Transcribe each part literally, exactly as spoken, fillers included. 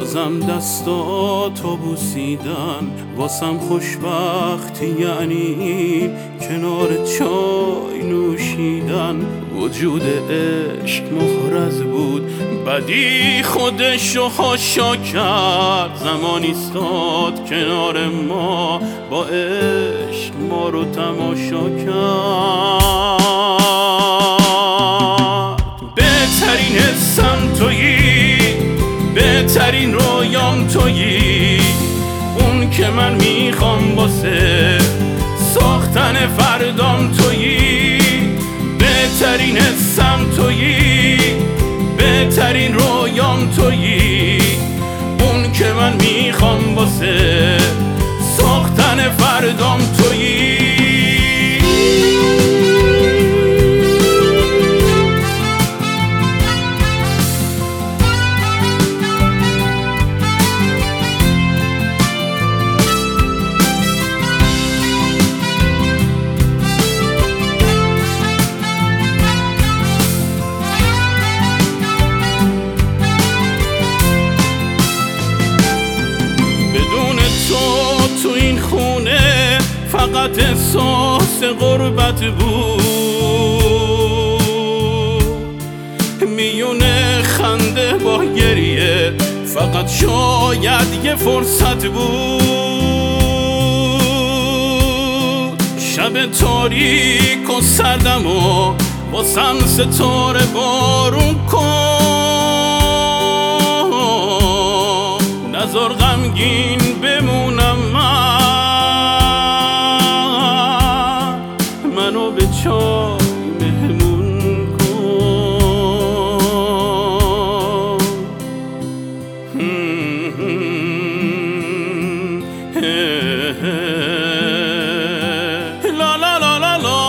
بازم دستاتو بوسیدن واسم خوشبختی، یعنی کنار چای نوشیدن. وجود عشق محرز بود، بدی خودشو حاشا کرد. زمانی ایستاد کنار ما، با عشق ما رو تماشا کرد. بهترین حسم تویی، بهترین رویام تویی، اون که من میخوام واسه ساختن فردام تویی. بهترین حسم تویی، بهترین رویام تویی، اون که من میخوام واسه ساختن فردام تویی. تو این خونه فقط احساس غربت بود، میونه خنده با گریه فقط شاید یه فرصت بود. شب تاریک و سردم و واسم ستاره بارون کن، نذار غمگین بمونم من، منو به چای مهمون کن. لا لا لا لا لا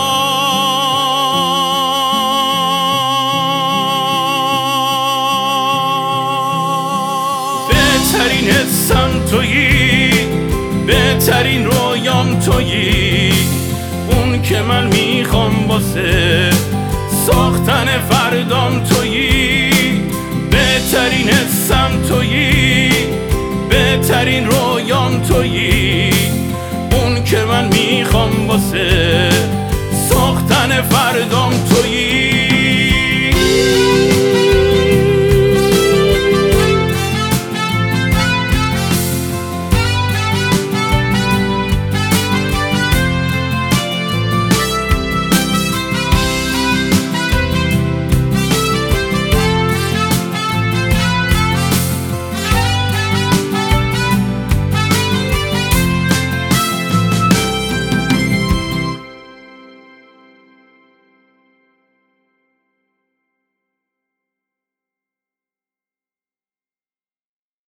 بهترین حسم تویی، بهترین رویام تویی، اون که من میخوام واسه ساختن فردام تویی. بهترین حسم تویی، بهترین رویام تویی، اون که من میخوام واسه